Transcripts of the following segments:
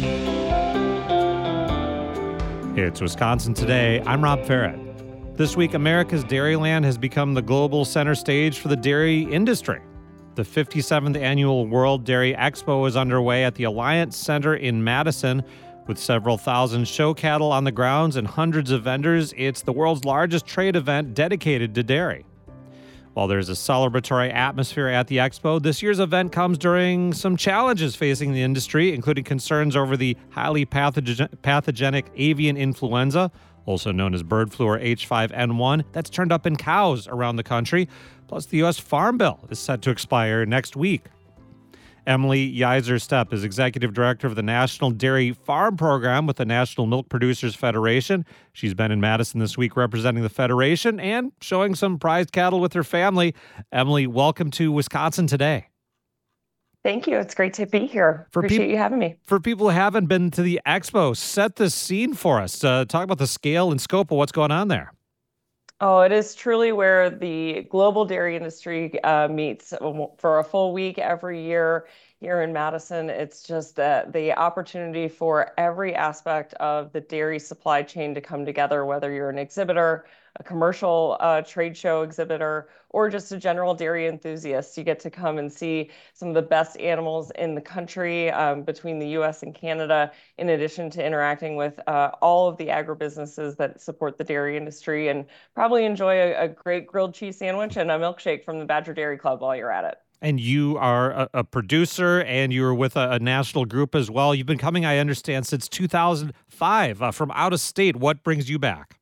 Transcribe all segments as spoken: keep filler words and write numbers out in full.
It's Wisconsin Today. I'm Rob Farrett. This week, America's Dairyland has become the global center stage for the dairy industry. The fifty-seventh Annual World Dairy Expo is underway at the Alliance Center in Madison. With several thousand show cattle on the grounds and hundreds of vendors, it's the world's largest trade event dedicated to dairy. While there's a celebratory atmosphere at the expo, this year's event comes during some challenges facing the industry, including concerns over the highly pathogen- pathogenic avian influenza, also known as bird flu or H five N one, that's turned up in cows around the country. Plus, the U S Farm Bill is set to expire next week. Emily Yeiser-Stepp is Executive Director of the National Dairy Farm Program with the National Milk Producers Federation. She's been in Madison this week representing the Federation and showing some prized cattle with her family. Emily, welcome to Wisconsin Today. Thank you. It's great to be here. For Appreciate pe- you having me. For people who haven't been to the expo, set the scene for us. Uh, talk about the scale and scope of what's going on there. Oh, it is truly where the global dairy industry uh, meets for a full week every year here in Madison. It's just uh, the opportunity for every aspect of the dairy supply chain to come together, whether you're an exhibitor, a commercial uh, trade show exhibitor, or just a general dairy enthusiast. You get to come and see some of the best animals in the country um, between the U S and Canada, in addition to interacting with uh, all of the agribusinesses that support the dairy industry, and probably enjoy a, a great grilled cheese sandwich and a milkshake from the Badger Dairy Club while you're at it. And you are a, a producer, and you're with a, a national group as well. You've been coming, I understand, since two thousand five uh, from out of state. What brings you back?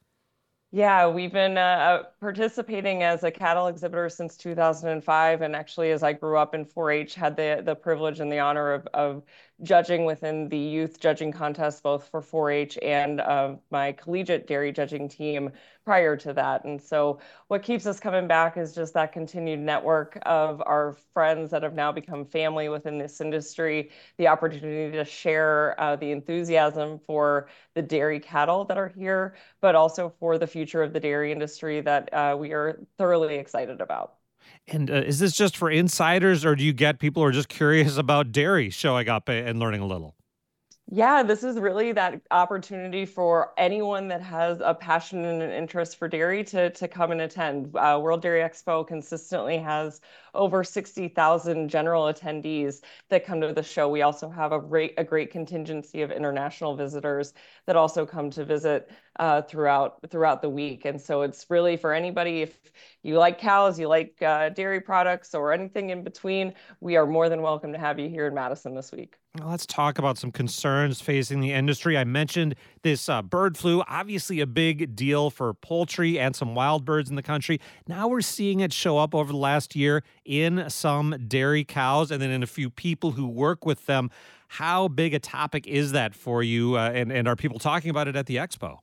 Yeah, we've been uh, participating as a cattle exhibitor since two thousand five, and actually, as I grew up in four H, had the the privilege and the honor of, of judging within the youth judging contest, both for four H and uh, my collegiate dairy judging team prior to that. And so what keeps us coming back is just that continued network of our friends that have now become family within this industry, the opportunity to share uh, the enthusiasm for the dairy cattle that are here, but also for the future of the dairy industry that uh, we are thoroughly excited about. And uh, is this just for insiders, or do you get people who are just curious about dairy showing up and learning a little? Yeah, this is really that opportunity for anyone that has a passion and an interest for dairy to, to come and attend. Uh, World Dairy Expo consistently has over sixty thousand general attendees that come to the show. We also have a great, a great contingency of international visitors that also come to visit uh, throughout throughout the week. And so it's really for anybody, if you like cows, you like uh, dairy products, or anything in between, we are more than welcome to have you here in Madison this week. Well, let's talk about some concerns facing the industry. I mentioned this uh, bird flu, obviously a big deal for poultry and some wild birds in the country. Now we're seeing it show up over the last year in some dairy cows and then in a few people who work with them. How big a topic is that for you? Uh, and, and are people talking about it at the expo?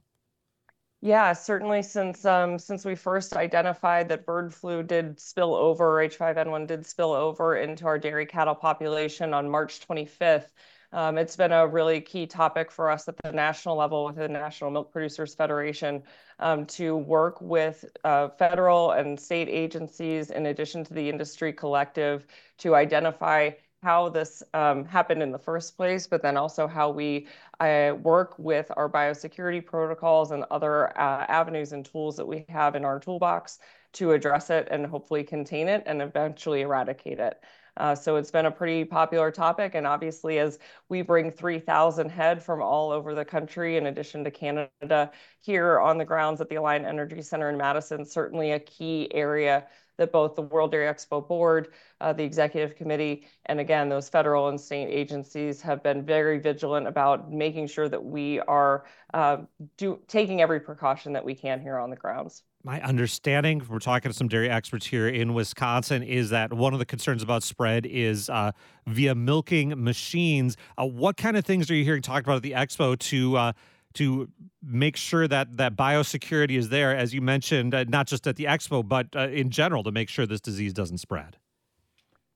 Yeah, certainly since um, since we first identified that bird flu did spill over, H five N one did spill over into our dairy cattle population on March twenty-fifth. Um, it's been a really key topic for us at the national level with the National Milk Producers Federation um, to work with uh, federal and state agencies, in addition to the industry collective, to identify how this um, happened in the first place, but then also how we uh, work with our biosecurity protocols and other uh, avenues and tools that we have in our toolbox to address it and hopefully contain it and eventually eradicate it. Uh, so it's been a pretty popular topic, and obviously as we bring three thousand head from all over the country, in addition to Canada, here on the grounds at the Alliant Energy Center in Madison, certainly a key area that both the World Dairy Expo Board, uh, the Executive Committee, and again, those federal and state agencies have been very vigilant about making sure that we are uh, do, taking every precaution that we can here on the grounds. My understanding, we're talking to some dairy experts here in Wisconsin, is that one of the concerns about spread is uh, via milking machines. Uh, what kind of things are you hearing talked about at the expo to uh, to make sure that that biosecurity is there, as you mentioned, uh, not just at the expo, but uh, in general, to make sure this disease doesn't spread?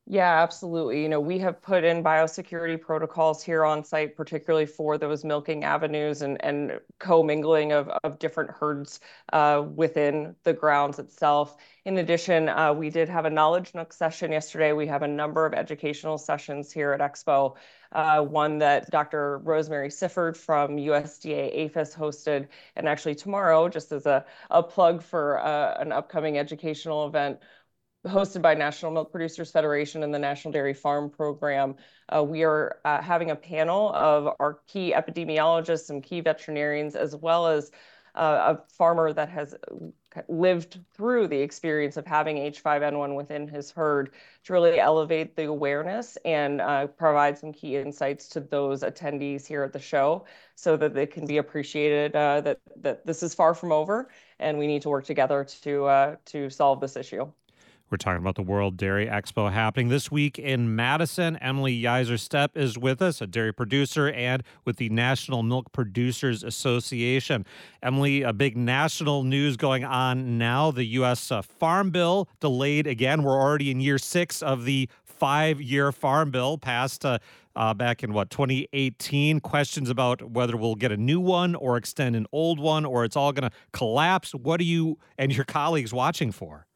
Yeah, absolutely. You know, we have put in biosecurity protocols here on site, particularly for those milking avenues and, and commingling of, of different herds uh, within the grounds itself. In addition, uh, we did have a Knowledge Nook session yesterday. We have a number of educational sessions here at Expo. Uh, one that Doctor Rosemary Sifford from U S D A APHIS hosted, and actually tomorrow, just as a, a plug for uh, an upcoming educational event, hosted by National Milk Producers Federation and the National Dairy Farm Program. Uh, we are uh, having a panel of our key epidemiologists and key veterinarians, as well as uh, a farmer that has lived through the experience of having H five N one within his herd, to really elevate the awareness and uh, provide some key insights to those attendees here at the show, so that they can be appreciated uh, that, that this is far from over and we need to work together to, uh, to solve this issue. We're talking about the World Dairy Expo happening this week in Madison. Emily Yeiser-Stepp is with us, a dairy producer and with the National Milk Producers Association. Emily, a big national news going on now. The U S Uh, Farm Bill delayed again. We're already in year six of the five-year Farm Bill passed uh, uh, back in, what, twenty eighteen. Questions about whether we'll get a new one or extend an old one, or it's all going to collapse. What are you and your colleagues watching for?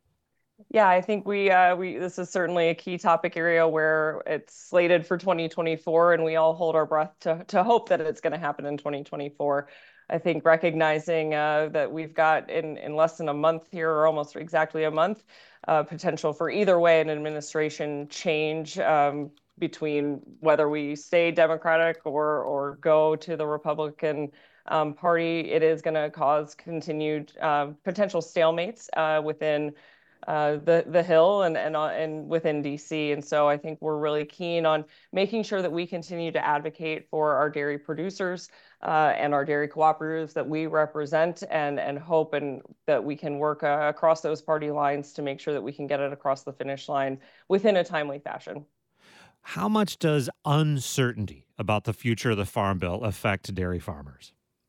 Yeah, I think we uh, we this is certainly a key topic area where it's slated for twenty twenty-four, and we all hold our breath to to hope that it's going to happen in twenty twenty-four. I think recognizing uh, that we've got in in less than a month here, or almost exactly a month, uh, potential for either way an administration change um, between whether we stay Democratic or or go to the Republican um, Party. It is going to cause continued uh, potential stalemates uh, within uh, the the Hill and and uh, and within D C. And so I think we're really keen on making sure that we continue to advocate for our dairy producers uh, and our dairy cooperatives that we represent, and and hope and that we can work uh, across those party lines to make sure that we can get it across the finish line within a timely fashion. How much does uncertainty about the future of the Farm Bill affect dairy farmers?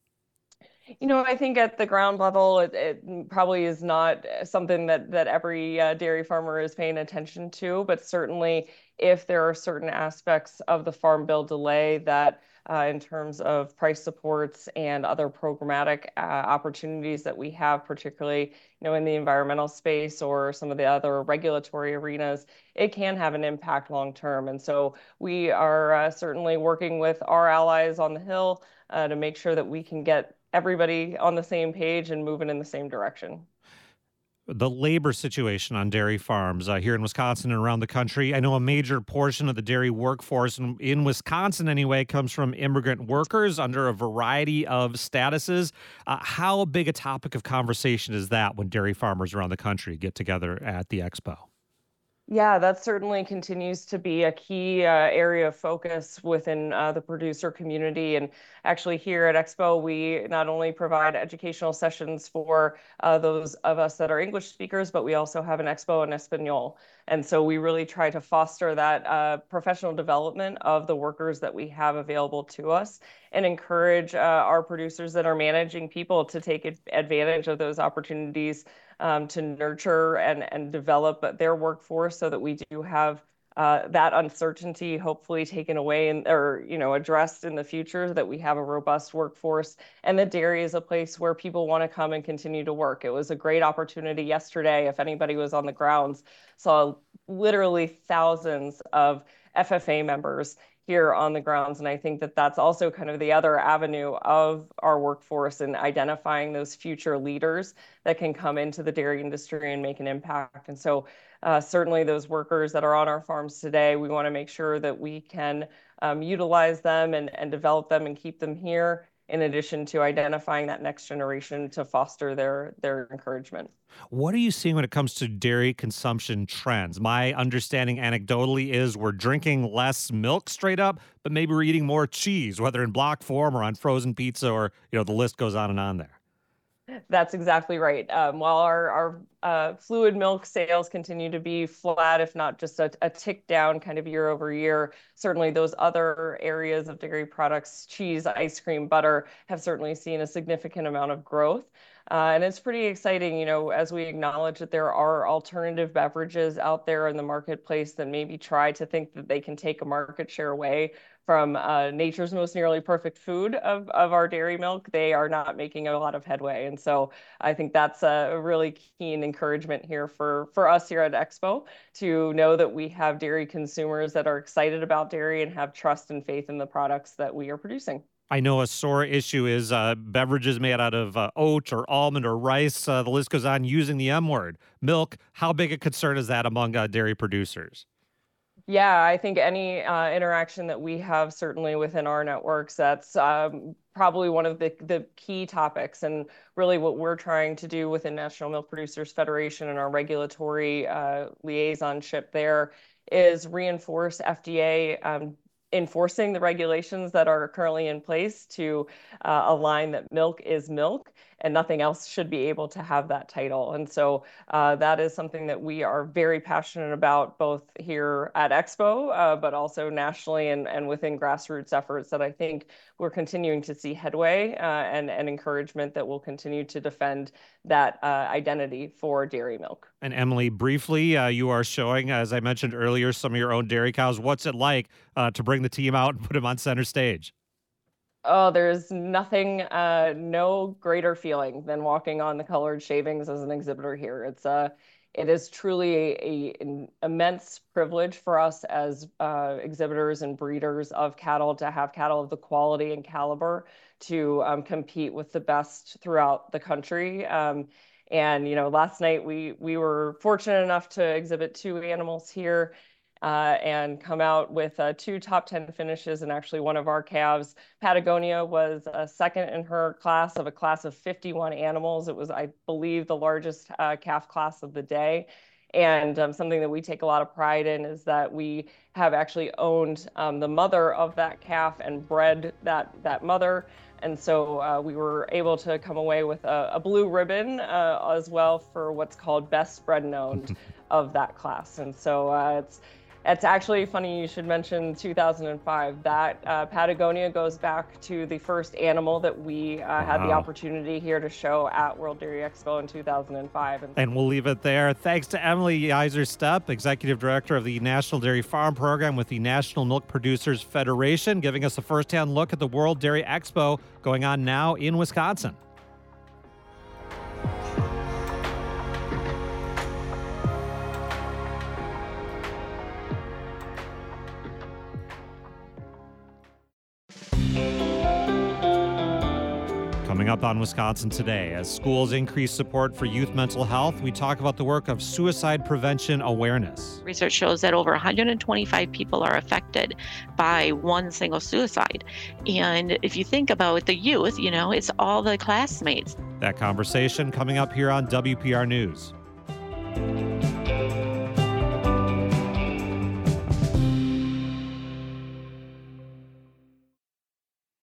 You know, I think at the ground level, it, it probably is not something that that every uh, dairy farmer is paying attention to, but certainly if there are certain aspects of the Farm Bill delay that uh, in terms of price supports and other programmatic uh, opportunities that we have, particularly, you know, in the environmental space or some of the other regulatory arenas, it can have an impact long term. And so we are uh, certainly working with our allies on the Hill uh, to make sure that we can get everybody on the same page and moving in the same direction. The labor situation on dairy farms uh, here in Wisconsin and around the country. I know a major portion of the dairy workforce in, in Wisconsin anyway comes from immigrant workers under a variety of statuses. Uh, how big a topic of conversation is that when dairy farmers around the country get together at the expo? Yeah, that certainly continues to be a key uh, area of focus within uh, the producer community. And actually, here at Expo, we not only provide educational sessions for uh, those of us that are English speakers, but we also have an Expo in Espanol. And so we really try to foster that uh, professional development of the workers that we have available to us, and encourage uh, our producers that are managing people to take advantage of those opportunities um, to nurture and, and develop their workforce, so that we do have uh, that uncertainty hopefully taken away and, or, you know, addressed in the future, that we have a robust workforce, and that dairy is a place where people want to come and continue to work. It was a great opportunity yesterday. If anybody was on the grounds, saw literally thousands of F F A members here on the grounds. And I think that that's also kind of the other avenue of our workforce, in identifying those future leaders that can come into the dairy industry and make an impact. And so uh, certainly those workers that are on our farms today, we want to make sure that we can um, utilize them and, and develop them and keep them here, in addition to identifying that next generation to foster their their encouragement. What are you seeing when it comes to dairy consumption trends? My understanding anecdotally is we're drinking less milk straight up, but maybe we're eating more cheese, whether in block form or on frozen pizza, or, you know, the list goes on and on there. That's exactly right. Um, while our, our uh, fluid milk sales continue to be flat, if not just a, a tick down kind of year over year, certainly those other areas of dairy products, cheese, ice cream, butter, have certainly seen a significant amount of growth. Uh, and it's pretty exciting, you know, as we acknowledge that there are alternative beverages out there in the marketplace that maybe try to think that they can take a market share away from uh, nature's most nearly perfect food of, of our dairy milk. They are not making a lot of headway. And so I think that's a really keen encouragement here for, for us here at Expo to know that we have dairy consumers that are excited about dairy and have trust and faith in the products that we are producing. I know a sore issue is uh, beverages made out of uh, oat or almond or rice. Uh, the list goes on, using the M word. Milk, how big a concern is that among uh, dairy producers? Yeah, I think any uh, interaction that we have certainly within our networks, that's um, probably one of the, the key topics. And really what we're trying to do within National Milk Producers Federation and our regulatory uh, liaisonship there is reinforce F D A um, enforcing the regulations that are currently in place to uh, align that milk is milk and nothing else should be able to have that title. And so uh, that is something that we are very passionate about, both here at Expo, uh, but also nationally and, and within grassroots efforts that I think we're continuing to see headway uh, and, and encouragement that will continue to defend that uh, identity for dairy milk. And Emily, briefly, uh, you are showing, as I mentioned earlier, some of your own dairy cows. What's it like uh, to bring the team out and put them on center stage? Oh, there's nothing, uh, no greater feeling than walking on the colored shavings as an exhibitor here. It's uh, it is truly a, a, an immense privilege for us as uh, exhibitors and breeders of cattle to have cattle of the quality and caliber to um, compete with the best throughout the country. Um, and you know, last night we we were fortunate enough to exhibit two animals here. Uh, and come out with uh, two top ten finishes, and actually one of our calves, Patagonia, was uh, second in her class of a class of fifty-one animals. It was, I believe, the largest uh, calf class of the day. And um, something that we take a lot of pride in is that we have actually owned um, the mother of that calf and bred that, that mother. And so uh, we were able to come away with a, a blue ribbon uh, as well for what's called best bred and owned of that class. And so uh, it's It's actually funny you should mention two thousand five. That uh, Patagonia goes back to the first animal that we uh, wow. had the opportunity here to show at World Dairy Expo in two thousand five. And, and we'll leave it there. Thanks to Emily Yzer-Stepp, Executive Director of the National Dairy Farm Program with the National Milk Producers Federation, giving us a firsthand look at the World Dairy Expo going on now in Wisconsin. Coming up on Wisconsin Today, as schools increase support for youth mental health, we talk about the work of suicide prevention awareness. Research shows that over one hundred twenty-five people are affected by one single suicide. And if you think about the youth, you know, it's all the classmates. That conversation coming up here on W P R News.